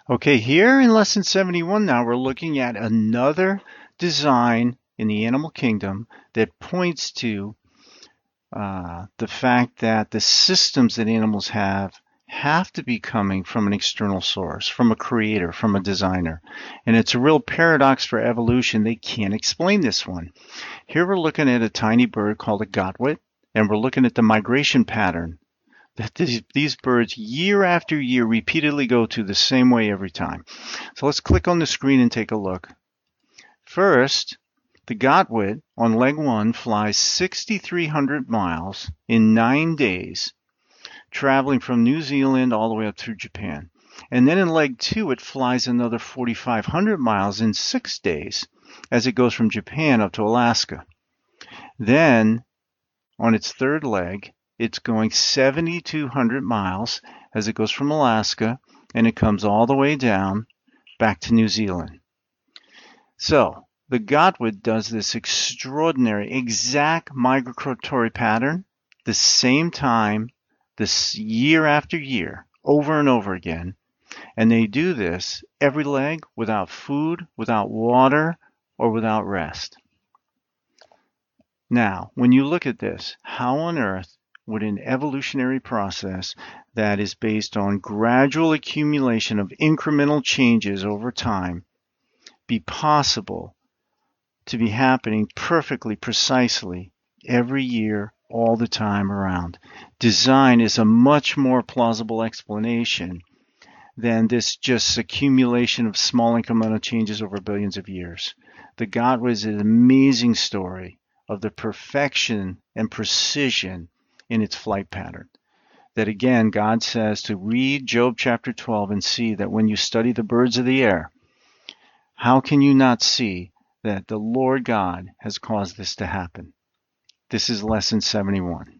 Okay, here in lesson 71 now we're looking at another design in the animal kingdom that points to the fact that the systems that animals have to be coming from an external source, from a creator, from a designer. And it's a real paradox for evolution. They can't explain this one. Here we're looking at a tiny bird called a godwit, and we're looking at the migration pattern that these birds year after year repeatedly go to the same way every time. So let's click on the screen and take a look. First, the godwit on leg 1 flies 6,300 miles in 9 days, traveling from New Zealand all the way up through Japan. And then in leg 2, it flies another 4,500 miles in 6 days as it goes from Japan up to Alaska. Then, on its third leg, it's going 7,200 miles as it goes from Alaska, and it comes all the way down back to New Zealand. So the godwit does this extraordinary, exact migratory pattern the same time, this year after year, over and over again. And they do this every leg without food, without water, or without rest. Now, when you look at this, how on earth would an evolutionary process that is based on gradual accumulation of incremental changes over time be possible to be happening perfectly, precisely, every year, all the time around? Design is a much more plausible explanation than this just accumulation of small incremental changes over billions of years. The godwit is an amazing story of the perfection and precision in its flight pattern. That again, God says to read Job chapter 12 and see that when you study the birds of the air, how can you not see that the Lord God has caused this to happen? This is lesson 71.